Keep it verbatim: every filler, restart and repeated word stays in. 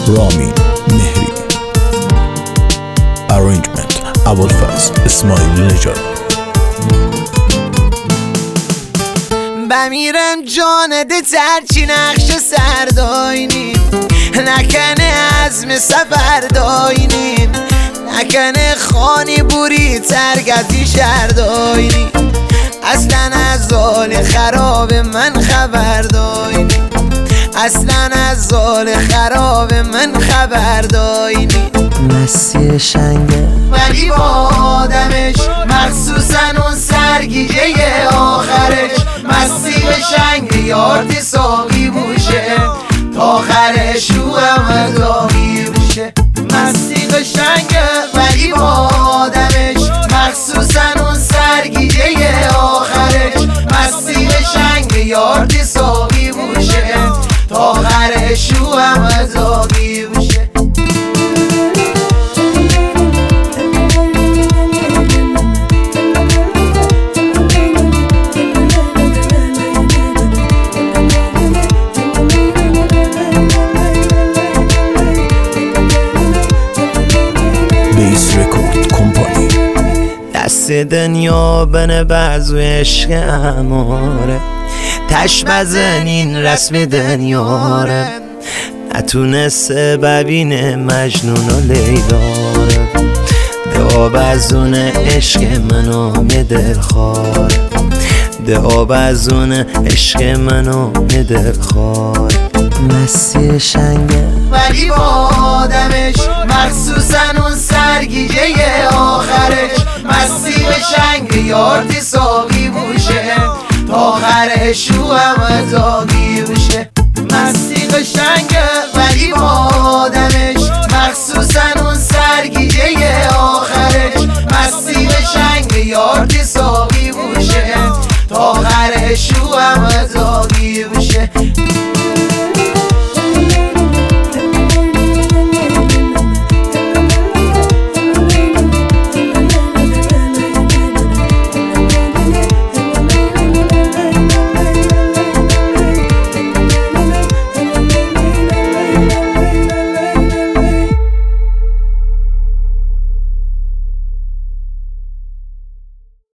رامین مهری. Arrangement ابوالفضل اسماعیل نژاد. بمیرم جانده ترچی نقش سرداینیم، نکنه عزم سفر داینیم، نکنه خانی بوری ترگتی شرداینیم، اصلا از حال خراب من خبر داینیم، اصلا از حال خراب من خبر داینیم. مسیر شنگه ولی با آدمش مخصوصا اون سرگیجه آخرش، مسیر شنگ یارتی ساقی بوشه تا آخرش رو همه داغی بوشه. مسیر شنگ ولی با آدمش مخصوصا اون سرگیجه آخرش، مسیر شنگ یارتی ساقی بوشه تا آخرش رو همه داغی بوشه. بیس رکورد کمپانی. دست دنیا بنه بعضو عشق اماره، تش بزنین رسم دنیاره، نتونسته ببینه مجنون و لیلاره، ده آب از اون عشق منو دلخواره، ده آب از اون عشق منو دلخواره. مسیر شنگه ولی با آدمش مخصوصا اون سرگیجه آخرش، مسیر شنگ یارتی ساقی بوشه تا آخرش رو همه داغی بوشه. مسیر شنگ ولی با آدمش مخصوصا اون سرگیجه آخرش، مسیر شنگ یارتی ساقی